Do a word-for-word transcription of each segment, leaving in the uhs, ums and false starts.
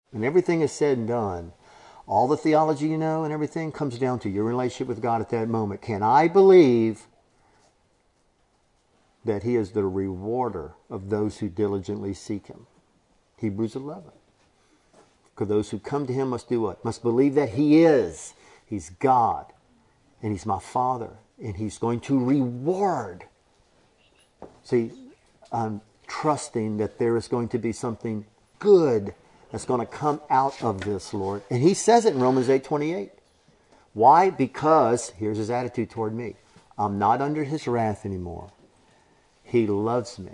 when everything is said and done, all the theology you know and everything comes down to your relationship with God at that moment. Can I believe that He is the rewarder of those who diligently seek Him? Hebrews eleven. For those who come to Him must do what? Must believe that He is. He's God. And He's my Father. And He's going to reward. See, I'm trusting that there is going to be something good that's going to come out of this, Lord. And He says it in Romans eight twenty-eight. Why? Because, here's His attitude toward me. I'm not under His wrath anymore. He loves me.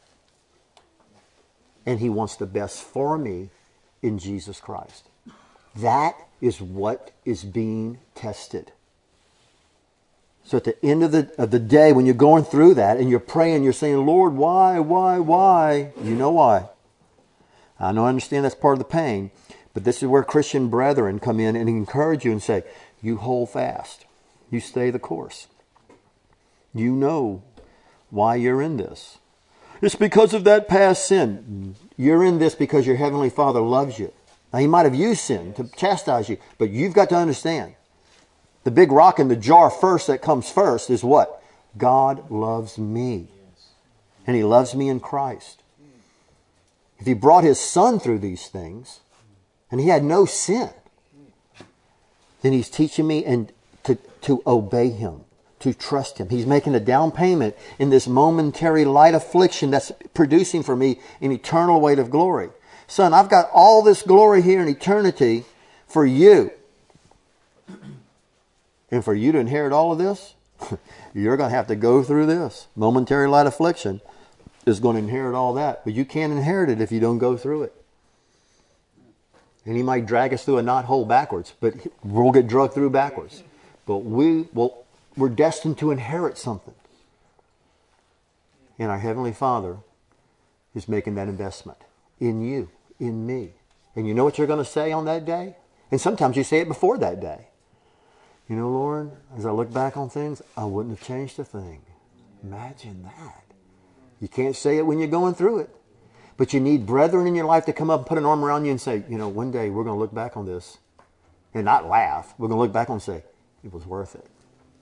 And He wants the best for me in Jesus Christ. That is what is being tested. So at the end of the of the day, when you're going through that and you're praying, you're saying, Lord, why, why, why? You know why. I know I understand that's part of the pain, but this is where Christian brethren come in and encourage you and say, you hold fast. You stay the course. You know why you're in this. It's because of that past sin. You're in this because your Heavenly Father loves you. Now, He might have used sin to chastise you, but you've got to understand. The big rock in the jar first that comes first is what? God loves me. And He loves me in Christ. If He brought His Son through these things, and He had no sin, then He's teaching me and to, to obey Him, to trust Him. He's making a down payment in this momentary light affliction that's producing for me an eternal weight of glory. Son, I've got all this glory here in eternity for you. And for you to inherit all of this, you're going to have to go through this. Momentary light affliction is going to inherit all that. But you can't inherit it if you don't go through it. And He might drag us through a knothole backwards, but we'll get dragged through backwards. But we will, we're destined to inherit something. And our Heavenly Father is making that investment in you, in me. And you know what you're going to say on that day? And sometimes you say it before that day. You know, Lord, as I look back on things, I wouldn't have changed a thing. Imagine that. You can't say it when you're going through it. But you need brethren in your life to come up and put an arm around you and say, you know, one day we're going to look back on this and not laugh. We're going to look back and say, it was worth it.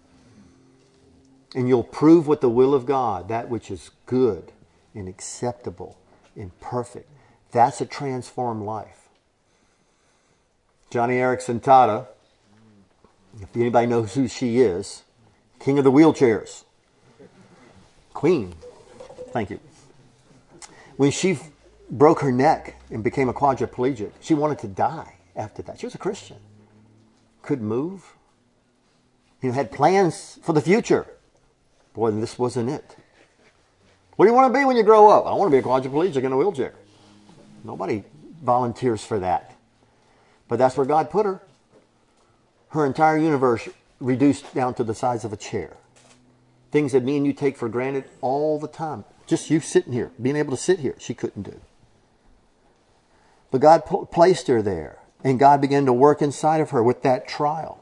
And you'll prove what the will of God, that which is good and acceptable and perfect. That's a transformed life. Johnny Erickson Tada, if anybody knows who she is, king of the wheelchairs. Queen. Thank you. When she f- broke her neck and became a quadriplegic, she wanted to die after that. She was a Christian. Couldn't move. You know, had plans for the future. Boy, this wasn't it. What do you want to be when you grow up? I want to be a quadriplegic in a wheelchair. Nobody volunteers for that. But that's where God put her. Her entire universe reduced down to the size of a chair. Things that me and you take for granted all the time. Just you sitting here, being able to sit here, she couldn't do. But God pl- placed her there. And God began to work inside of her with that trial.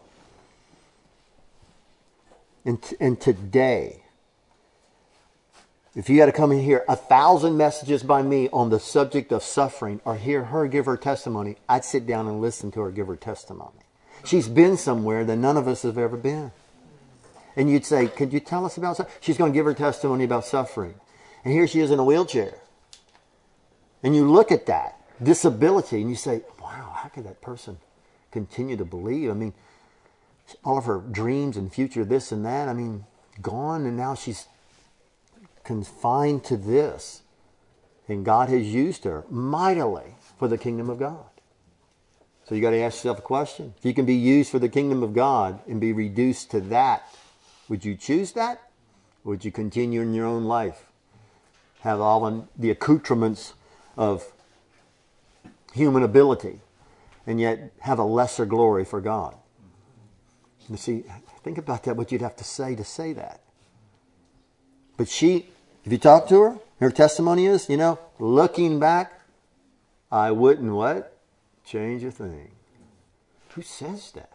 And, t- and today, if you had to come in here, a thousand messages by me on the subject of suffering, or hear her give her testimony, I'd sit down and listen to her give her testimony. She's been somewhere that none of us have ever been. And you'd say, could you tell us about suffering? She's going to give her testimony about suffering. And here she is in a wheelchair. And you look at that disability and you say, wow, how could that person continue to believe? I mean, all of her dreams and future, this and that, I mean, gone, and now she's confined to this. And God has used her mightily for the kingdom of God. So you got to ask yourself a question. If you can be used for the kingdom of God and be reduced to that, would you choose that? Or would you continue in your own life? Have all the accoutrements of human ability and yet have a lesser glory for God? You see, think about that, what you'd have to say to say that. But she, if you talk to her, her testimony is, you know, looking back, I wouldn't what? Change a thing. Who says that?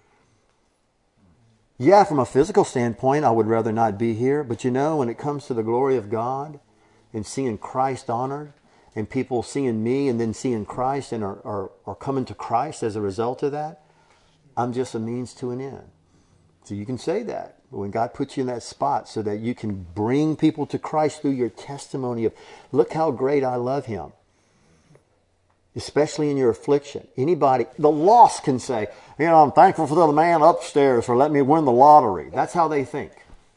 Yeah, from a physical standpoint, I would rather not be here. But you know, when it comes to the glory of God and seeing Christ honored and people seeing me and then seeing Christ and are, are, are coming to Christ as a result of that, I'm just a means to an end. So you can say that. But when God puts you in that spot so that you can bring people to Christ through your testimony of, look how great I love him. Especially in your affliction. Anybody, the lost can say, you know, I'm thankful for the man upstairs for letting me win the lottery. That's how they think.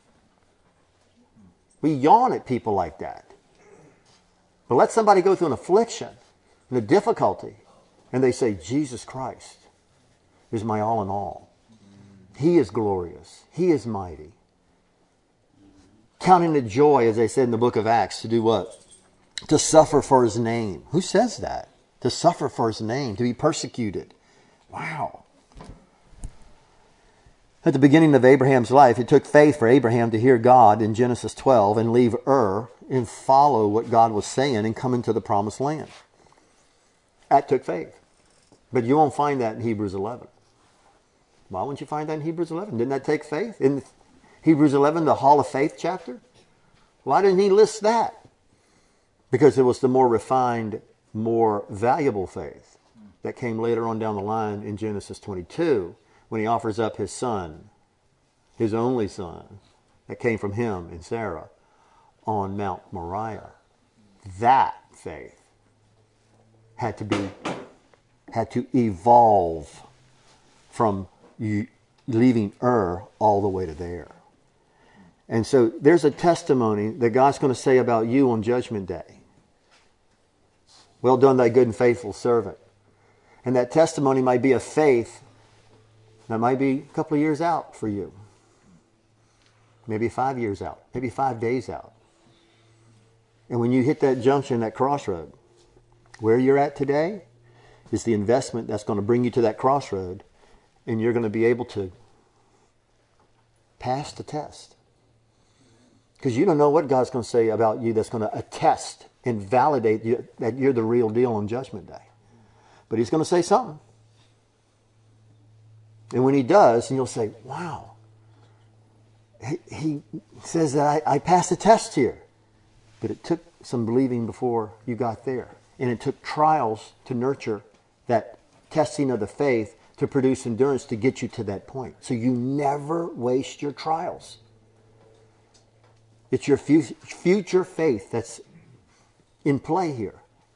We yawn at people like that. But let somebody go through an affliction and a difficulty, and they say, Jesus Christ is my all in all. He is glorious. He is mighty. Counting it joy, as they said in the book of Acts, to do what? To suffer for his name. Who says that? To suffer for his name, to be persecuted. Wow. At the beginning of Abraham's life, it took faith for Abraham to hear God in Genesis twelve and leave Ur and follow what God was saying and come into the promised land. That took faith. But you won't find that in Hebrews eleven. Why wouldn't you find that in Hebrews eleven? Didn't that take faith? In Hebrews eleven, the Hall of Faith chapter? Why didn't he list that? Because it was the more refined, more valuable faith that came later on down the line in Genesis twenty-two when he offers up his son, his only son, that came from him and Sarah on Mount Moriah. That faith had to be, had to evolve from you leaving Ur all the way to there. And so there's a testimony that God's going to say about you on Judgment Day. Well done, thy good and faithful servant. And that testimony might be a faith that might be a couple of years out for you. Maybe five years out. Maybe five days out. And when you hit that junction, that crossroad, where you're at today is the investment that's going to bring you to that crossroad, and you're going to be able to pass the test. Because you don't know what God's going to say about you that's going to attest and validate you, that you're the real deal on Judgment Day. But he's going to say something. And when he does, and you'll say, wow, he, he says that I, I passed the test here. But it took some believing before you got there. And it took trials to nurture that testing of the faith to produce endurance to get you to that point. So you never waste your trials. It's your future faith that's in play here.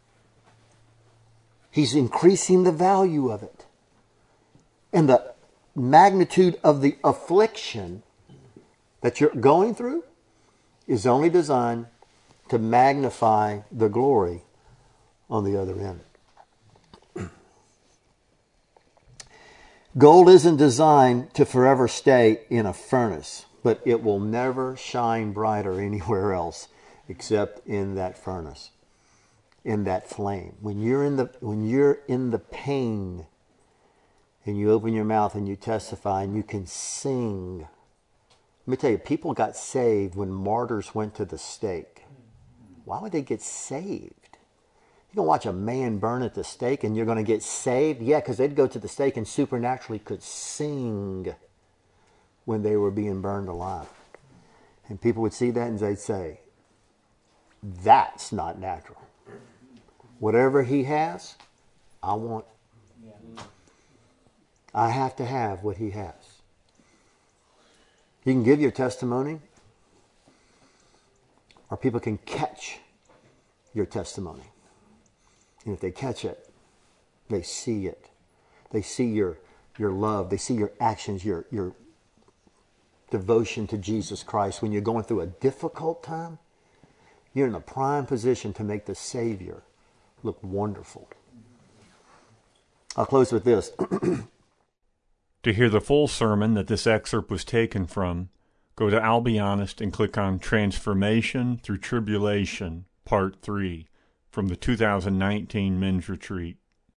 He's increasing the value of it. And the magnitude of the affliction that you're going through is only designed to magnify the glory on the other end. Gold isn't designed to forever stay in a furnace, but it will never shine brighter anywhere else except in that furnace, in that flame. When you're in the when you're in the pain and you open your mouth and you testify and you can sing. Let me tell you, people got saved when martyrs went to the stake. Why would they get saved? You're going to watch a man burn at the stake and you're going to get saved? Yeah, because they'd go to the stake and supernaturally could sing when they were being burned alive. And people would see that and they'd say, that's not natural. Whatever he has, I want. I have to have what he has. You can give your testimony, or people can catch your testimony. And if they catch it, they see it. They see your, your love. They see your actions, your, your devotion to Jesus Christ. When you're going through a difficult time, you're in a prime position to make the Savior look wonderful. I'll close with this. To hear the full sermon that this excerpt was taken from, go to I'll Be Honest and click on Transformation Through Tribulation, Part three, from the two thousand nineteen Men's Retreat.